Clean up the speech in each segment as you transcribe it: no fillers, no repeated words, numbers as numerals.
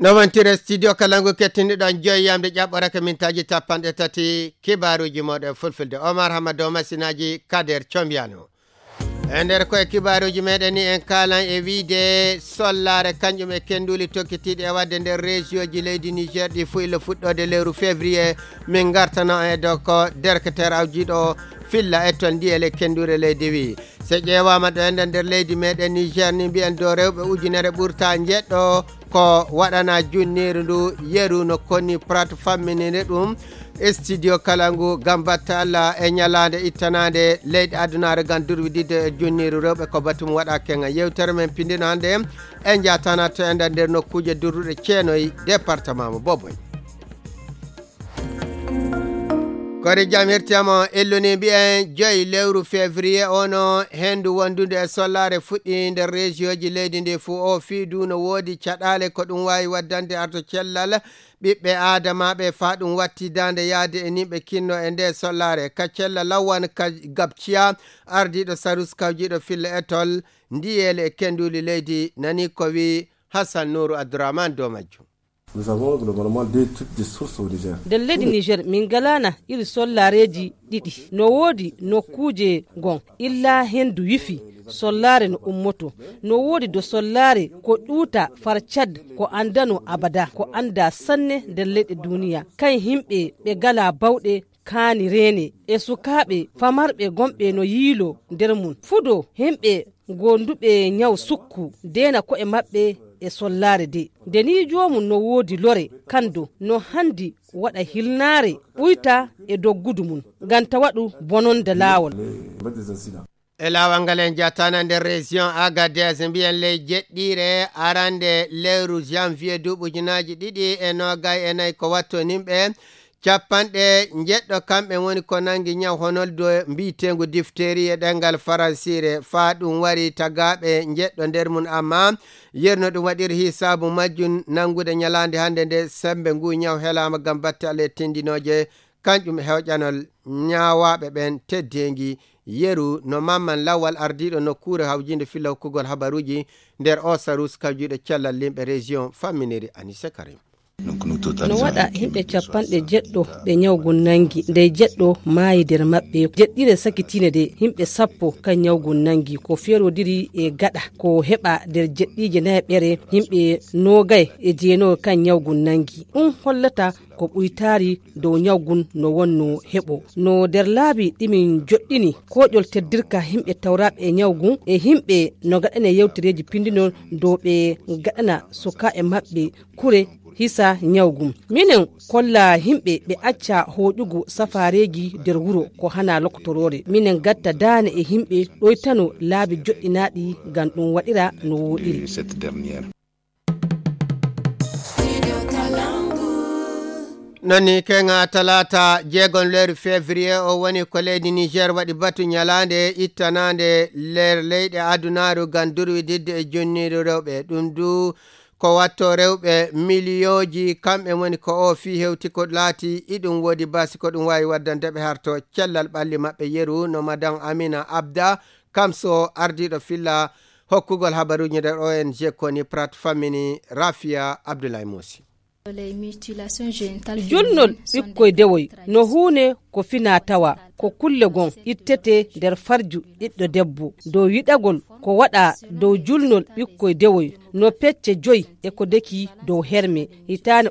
Nawantire studio kalangu kettini ɗon joyyamde ƴaɓɓoraka mintaji tappanɗe tati kibaruji moɗon fulfulde Omar Hamado masinaji Kader Combiano e nder koye kibaruji meɗen ni en kalan e wiide sollare kanƴum e kenduli tokkitiɗe e wadde nder région ji leydi Niger ɗi fuyla fuɗɗode lewru février min gartana e dow ko derketere awjiɗo filla e ton ndiyele kendure leydi wi so ƴewama ɗo enden nder leydi meɗen Niger ni mbiyen dow rewɓe ujunere ɓurta jeɗɗo ko waɗana junniru ndu yeru no konni prat famminire ɗum studio kalangu gam batta Allah e ñalande ittanade leydi adunare gam durwidide e junniru rewɓe ko batum waɗa kenga yewtere men pindino hande en jatana to enda nder nokkuje durruɗe ceenoy département mo Boboy kori jam hirtiyamo elluni mbiyen joyi lewru février ono hendu wondude e sollare fuɗɗi nder région ji leydi ndi fu o fiidu no woodi caɗale ko ɗum wawi waddande arto cellal ɓiɓɓe adamaɓe fa ɗum wattidande yaade e nimɓe kinno e nde sollare ka cella lawan ka gabciya ardiɗo sarus kawjiɗo filla etol ndiyele e kenduli leydi nani ko wi Hassan Nourou Abdourahmane do majjum. Nous avons globalement deux types de sources au Niger. De leydi Niger min galana iri sollareji ɗiɗi no woodi nokkuje gon illa hendu wifi sollare no ummoto no woodi do sollare ko ɗuuta far Chad ko andano abada ko anda sanne nder leyɗe duniya kan himɓe ɓe gala bawɗe kaani rene e sukaɓe famarɓe gonɓe no yiilo nder mum fudo himɓe gonduɓe nyaw sukku dena ko e maɓɓe e sollare de deni jomum no woodi lore kando no handi waɗa hilnare ɓuyta e doggudu mum ganta waɗu bononde laawol e laawol ngal en jatana nder région Agadez mbiyen ley jeɗɗire arande lewru janvier duɓujunaji ɗiɗi e nogay e nayyi ko watto nimɓe capanɗe jeɗɗo kamɓe woni ko nangi ñaw honoldo mbitengu difteri e ɗengal faransire fa ɗum wari tagaɓe jeɗɗo nder mum amma yerno ɗum waɗiri hisabu majjum nangude ñalande hande nde sembe ngu ñaw helama gam batte Allah tindinoje kanƴum hewƴanol ñawaɓe ɓen teddengi yeru no mamman lawal ardiɗo nokkure hawjinde filla hokkugol habaruji nder o sarus kawjuɗo cellal limɓe région famminiri Anissa Karim no waɗa himɓe capanɗe jeɗɗo ɓe ñawgu nangi nde jeɗɗo maayi nder maɓɓe jeɗɗire sakitine de himɓe 10 kan ñawgu nangi ko ferodiri e gaɗa ko heɓa nder jeɗɗije nayeɓere himɓe 29 kan ñawgu nangi ɗum hollata ko ɓuytari dow ñawgun no wonno heɓo no nder laabi ɗimin joɗɗini koƴol teddirka himɓe tawraɓe e ñawgun e himɓe no gaɗane yewtereji pindino dow ɓe gaɗana suka e maɓɓe kure hisa ñawgum minen kolla himɓe ɓe acca hoƴugo safareji nder wuro ko hana lokotorore minen gatta dane e himɓe ɗoytano laabi joɗɗinaɗi gam ɗum waɗira no woɗiri noni kenga talata jeegon lewru février o woni ko leydi Niger waɗi batu ñalande ittanande ler leyɗe adunaru gam durwididde e jonniru rewɓe ɗum du ko watto rewɓe milliyoji kamɓe woni ko o fi hewti ko laati iɗum woodi basi ko ɗum wawi waddandeɓe harto cellal ɓalli maɓɓe yeru no madame Amina Abda kamso ardiɗo filla hokkugol habaruji nder ONG koni prat fammini Rafia Abdoulaye Moussi jolnol ɓikkoye dewoy no huune ko fina tawa ko kulle gon ittete nder farju ɓiɗɗo debbo dow yiɗagol ko waɗa dow julnol ɓikkoye dewoy no pecce 5 e ko deki dow herme hitane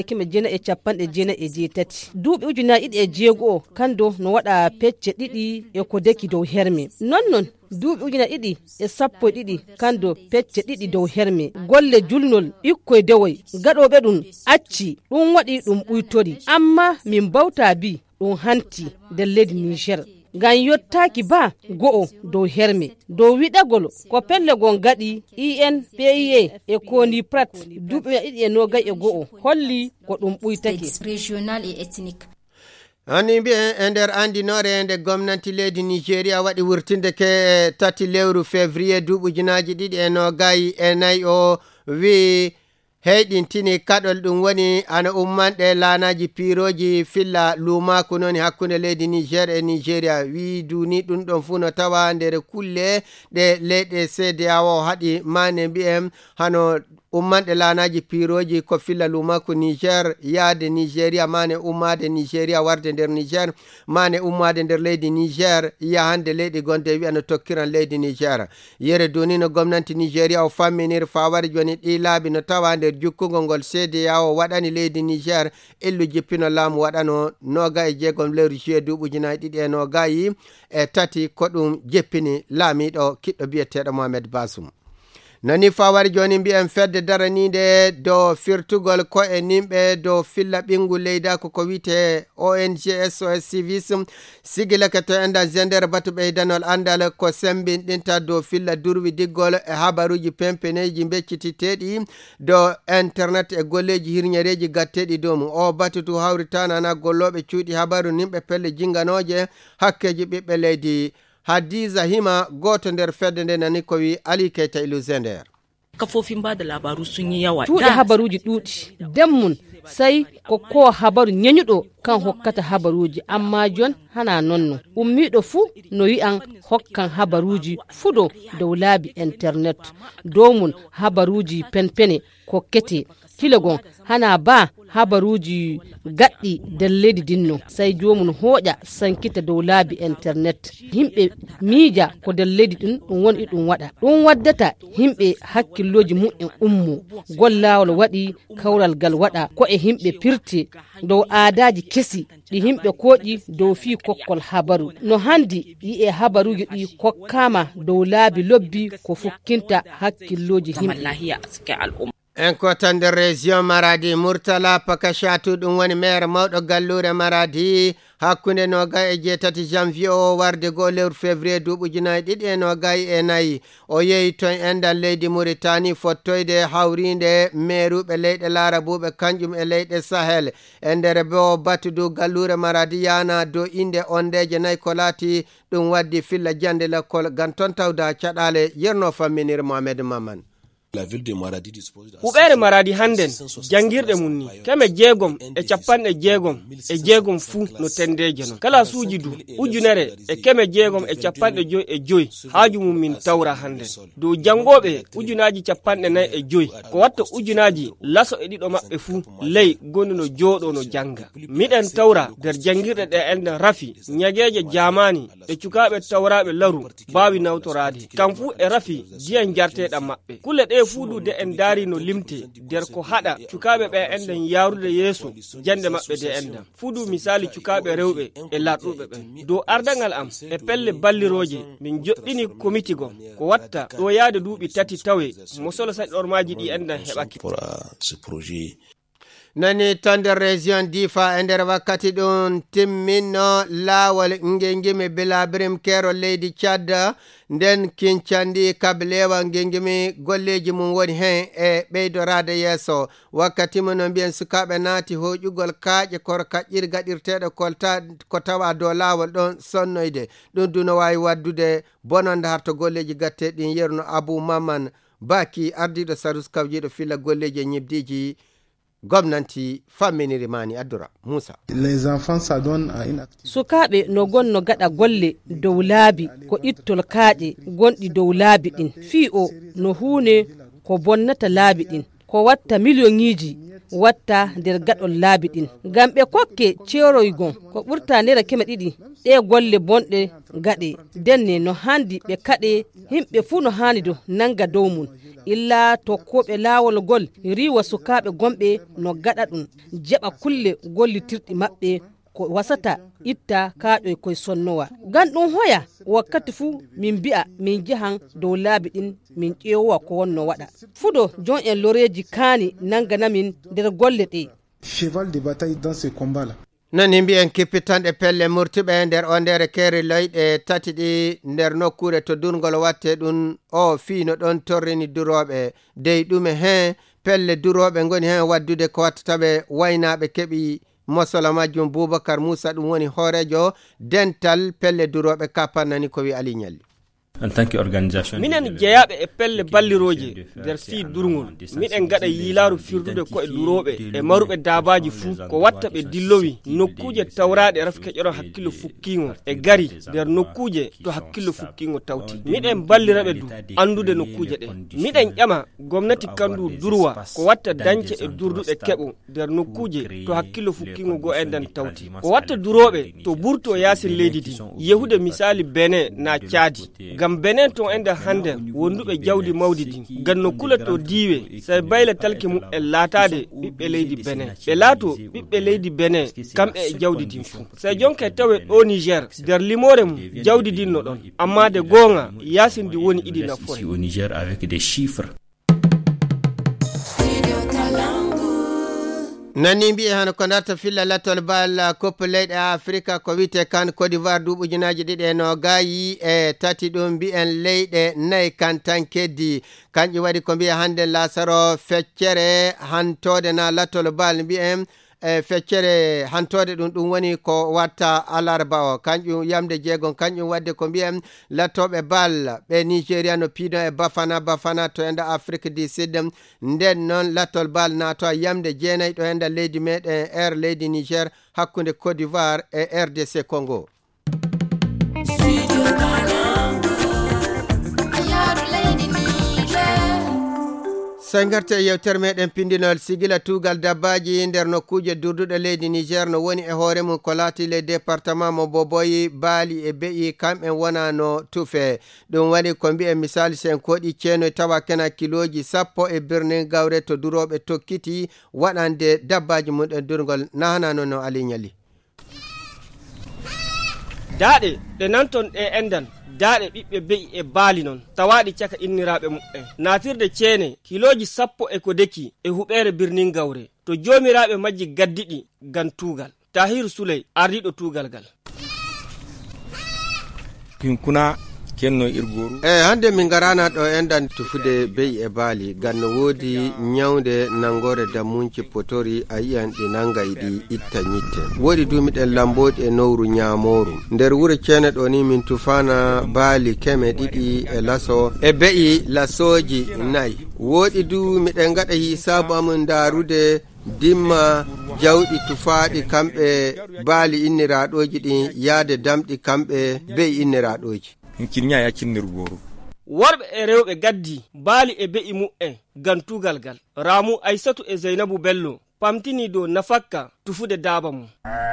1990 duuɓi 2006 kando no waɗa pecce 2 e ko deki dow herme nonnon duuɓi 2012 kando pecce 2 dow herme golle julnol ɓikkoye dewoy gaɗoɓe ɗum acci ɗum waɗi ɗum ɓuytori amma min bawta bi ɗum hanti nder leydi Niger ngam yottaki ba go'o dow herme dow wiɗagol ko pelle gon gaɗi INPIA e koni prat duuɓi 2021 holli ko ɗum ɓuytake ani mbi'en e nder andinore nde gomnati leydi Nigeria waɗi wurtinde ke 3 lewru février duuɓujunaji 2024 o wi heyɗintini kaɗol ɗum woni ana ummanɗe laanaji piroji filla lumaku noni hakkunde leydi Niger e Nigeria wi duni ɗum ɗon fu no tawa nder kulle ɗe leyɗe CEDEAO haɗi mane mbi'en hano ummanɗe laanaji piroji ko filla lumaku Niger yaade Nigeria mane ummade Nigeria warde nder Niger mane ummade nder leydi Niger yahande leydi gonde wi'a no tokkiran leydi Niger yere doni no gomnati Nigeria o famminir fawari joni ɗi laabi no tawa nder jukkugol ngol CEDEAO waɗani leydi Niger illu jippino laamu waɗano 26 lewru juillet 2023 ko ɗum jeppini laamiɗo kiɗɗo biyeteɗo Mohamed Bazoum nani fawari joni mbi'en fedde daranide do firtugol ko e nimɓe do filla ɓingu leydako ko wite ONG SOS Civisme sigilake to enda gender batu ɓeydanol andal ko sembinɗinta do filla durwi diggol e habaruji pempeneji beccititeɗi do internet e golleji hirñereji gatteɗi dow mum o batutu hawritanana golloɓe cuuɗi habaru nimɓe pelle jinganoje hakkeji ɓiɓɓe leydi Hadiza Hima goto nder fedde nde nani ko wi Ali Keita Iluzender kafofin ba da labaru sun yi yawa tuɗe habaruji ɗuɗi demmun sai ko habaru nyanyuɗo kan hokkata habaruji amma jon hana nonno ummiɗo fu no wi'an hokkan habaruji fuɗo dow laabi internet domun habaruji penpene ko kete kilogon hana ba habaruji gaɗɗi nder leydi dinno sai jomum hoƴa sankita dow laabi internet himɓe miija ko nder leydi ɗin ɗum woni ɗum waɗa ɗum waddata himɓe hakkilloji mu'en ummo gollawol waɗi kawral gal waɗa ko e himɓe pirti dow aadaji kesi ɗi himɓe koƴi dow fi kokkol habaru no handi yi'e habaruji ɗi kokkama dow laabi lobbi ko fukkinta hakkilloji himɓe en ko tan nder région Maradi Murtala Pakachatu ɗum woni maire mawɗo gallure Maradi hakkunde 27 janvier o warde 2 lewru février 2024 o yehi ton endal leydi Mauritanie fottoyde hawrinde meeruɓe leyɗe laarabuɓe kanƴum e leyɗe Sahel e nder bo batudu gallure Maradi yana do inde ondeje 4 ko laati ɗum waddi filla jande lakkol gam ton tawda caɗale yerno famminir Mohamed Maman huɓere Maradi hannden jangirɗe mum ni 660 fuu no tendeje non kala suuji du 1655 haaju mum min tawra hannden dow jangoɓe 45 ko watta ujunaji laso e ɗiɗo maɓɓe fuu ley gonu no jooɗo no janga miɗen tawra nder jangirɗe ɗe enden rafi ñageje jamani e cukaɓe tawraɓe laru bawi nawtorade kam fuu e rafi jiyan jarteɗam maɓɓe kulle ɗe fuuɗude en daari no limte nder ko haɗa cukaɓe ɓe enden yarude yeeso jande maɓɓe de enden fuuɗu misali cukaɓe rewɓe e larɗuɓe ɓen dow ardangal am e pelle balliroje min joɗɗini comité gon ko watta ɗo yaade duuɓi 3 tawe mosolo saɗɗormaji ɗi enden heɓaki nani ton nder région Difa e nder wakkati ɗum timminno laawol ngengimi bilabirim kero leydi Tchad nden kincandi kablewa ngengimi golleji mum woni hen e ɓeydorade yeeso wakkati mo no mbiyen sukaɓe naati hoƴugol kaaƴe kor kaƴƴir gaɗirteɗo ko tawa dow laawol ɗon sonnoyde ɗum du no wawi waddude bononde harto golleji gatteɗin yerno Abou Maman Baki ardiɗo Sarus kawjiɗo filla golleji e ñibdiji gomnanti famminiri mani Addura Moussa sukaɓe no gonno gaɗa golle dow laabi ko ittol kaaƴe gonɗi dow laabi ɗin fii o no huune ko bonnata laabi ɗin ko watta millionniji watta nder gaɗol laabi ɗin ngam ɓe kokke ceeroygon ko ɓurta nera 200 ɗe golle bonɗe gaɗe denne no handi ɓe kaɗe himɓe fuu no hani do nanga dow mum illa tokkoɓe laawol gol riwa sukaɓe gomɓe no gaɗa ɗum jeɓa kulle gollitirɗi maɓɓe ko wasata itta kaaƴoy koye sonnowa ngam ɗum hoya wakkati fuu min mbi'a min jahan dow laabi ɗin min ƴeewowa ko wonno waɗa fuɗo jon en loreji kaani nanganamin nder golle ɗe cheval de bataille dans ce combat là nani mbiyen kippitanɗe pelle murtuɓe nder o nder keeri loyɗe 3 ɗi nder nokkure to durgol watte ɗum o fiino ɗon torrini duroɓe dey ɗume hen pelle duroɓe goni hen waddude ko wattataɓe waynaɓe keeɓi mosolo majjum Boubacar Moussa ɗum woni hoorejo dental pelle duroɓe kapannani ko wi Ali Ñalli en tant qu'organisation minen jeyaɓe e pelle balliroje nder fi durngol miɗen gaɗa yilaru firdude koye duroɓe e maruɓe dabaji fuu ko watta ɓe dillowi nokkuje tawraɗe rafkeƴoɗo hakkillo fukkigo e gari nder nokkuje to hakkillo fukkigo tawti miɗen balliraɓe du andude nokkuje ɗe miɗen ƴama gomnati kandu durwa ko watta dañce e durduɗe keɓo nder nokkuje to hakkillo fukkigo go e nden tawti ko watta duroɓe to ɓurto yasin leydi din yehude misali Benin na Tchadi gam Benin ton ende hande wonduɓe jawdi mawdi din gam no kula to diwe say bayla talki mu e laatade ɓiɓɓe leydi Benin ɓe laato ɓiɓɓe leydi Benin kamɓe e jawdi din fuu say jonke tawe ɗo Niger nder limore mum jawdi din no ɗon amma de gonga yasindi woni idi nafoore au Niger avec des chiffres. nani mbi'e hano ko darta filla latol bal coupe leyɗe afrique ko wiyete kan Côte d'Ivoire duuɓujunaji ɗiɗi e no gayi e tati ɗum mbi'en leyɗe nayyi kan tan keddi kanƴi waɗi ko mbiya hande lasaro feccere hantode na latol bal mbi'en e feccere hantode ɗum woni ko watta alarba o kanƴum yamde jeegon kanƴum wadde ko mbiyen lattoɓe bal ɓe Nigéria no piido e bafana to enda Afrique du Sud nden noon lattol bal nato yamde jeenayyi ɗo enda leydi meɗen air leydi Niger hakkude Côte d'Ivoire e RDC Congo. sengarte yewtere meɗen pindinol sigila tugal dabbaji nder nokkuje durduɗe leydi Niger no woni e hoore mum ko laati le département mo Boboyi Baali e Be'i kamɓe wona no tufe ɗum waɗi ko mbi'e misali sen koɗi ceeno tawa kena kiloji 10 e birnin Gawre to duroɓe tokkiti waɗande dabbaji mum ɗen durgol nahanano no Ali Ñali daaɗe ɗe nanton ɗe endan daaɗe ɓiɓɓe Be'i e Baali noon tawaɗi caka inniraɓe mu'en natirde ceene kiloji 10 e ko deki e huɓere birnin Gawre to jomiraɓe majji gaddiɗi gan tugal Tahiru Suley ardiɗo tugal gal pinkuna kenno irgoru hande min garana ɗo endan tufude Be'i e Baali ganno woodi nyawde nangore dammunci potori a yiyan ɗi nanga ɗi itta ñitte woodi dumiɗen lamboɗi e nowru ñamoru nder wuro ceene ɗo ni min tufana Baali keme ɗiɗi e laso e Be'i lasoji 4 woodi du miɗen gaɗa hisabu amun darude dimma jawɗi tufaɗi kamɓe Baali inniraɗoji ɗin yaade damɗi kamɓe Be'i inniraɗoji kinya ya kinnirgoru worɓe e rewɓe gaddi Baali e Be'i mu'en gantugal gal Ramu Aissatu e Zainabu Bello pamtini do nafakka tufude daaba mum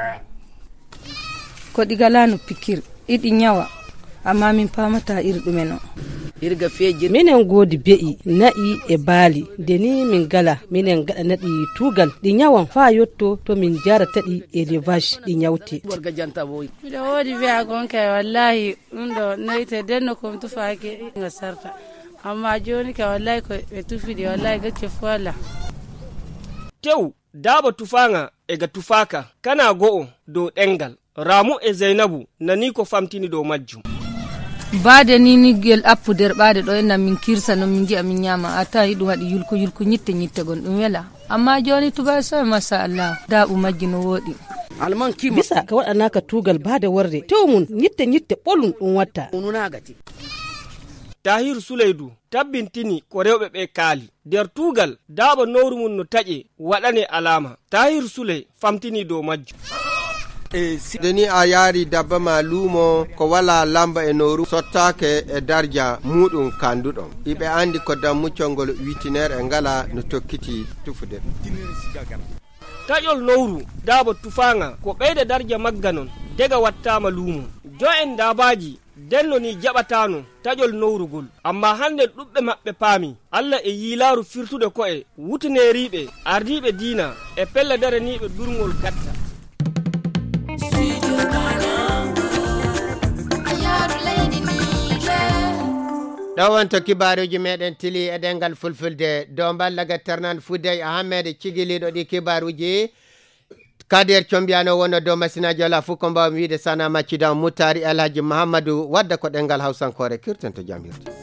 ko ɗigalano pikir iɗi nyawa amma min pamata irɗumen o irga feji minen godi Be'i na'i e Baali deni min gala minen gaɗa naɗi tugal ɗi nyawan fa yotto to min jarataɗi élevage ɗi nyawte worga janta boy miɗo woodi wiya gonka wallahi ɗum ɗo nayte denno kom tufake nga sarta amma joni ka wallahi ko ɓe tufiɗi wallahi gacce fola tew daaba tufanga e ga tufaka kana go'o dow ɗengal Ramu e Zainabu nani ko famtini dow majjum baade ni gel appu der baade ɗo enna min kirsa no min gi'a min nyama ata hiɗum waɗi yulko ñitte gon ɗum wela amma joni tuba sa masa Allah daaɓu majji no woɗi alman kima bisa ka waɗanaka tugal baade warde tew mun ñitte ɓolum ɗum watta ununagati Tahiru Suleydu tabbintini ko rewɓe ɓe kaali nder tugal daaɓa nowru mum no taƴe waɗane alama Tahiru Suley famtini dow majjum deni a yaari dabba ma luumo ko wala lamba e nowru sottake e darja muɗum kanduɗon iɓe andi ko dammuccol witinere e ngala no tokkiti tufude taƴol nowru daaba tufanga ko ɓeyde darja magga non dega wattama luumo jo en dabaji denno ni jaɓatano taƴol nowrugol amma hande ɗuɓɓe maɓɓe paami Allah e yiilaaru firtude ko'e wutineriɓe ardiɓe diina e pelle daraniɓe durgol gatta ɗowonto kibaruji meɗen tili e ɗengal fulfulde dow ballaga ternan Foudey Ahmed cigiliɗo ɗi kibaruji Kader Combiano wonno dow masinaji ala fof ko mbawmi wiide sana maccidan Moutari Alhaji Mahamadou wadda ko ɗengal hawsankore kirten to jam hirde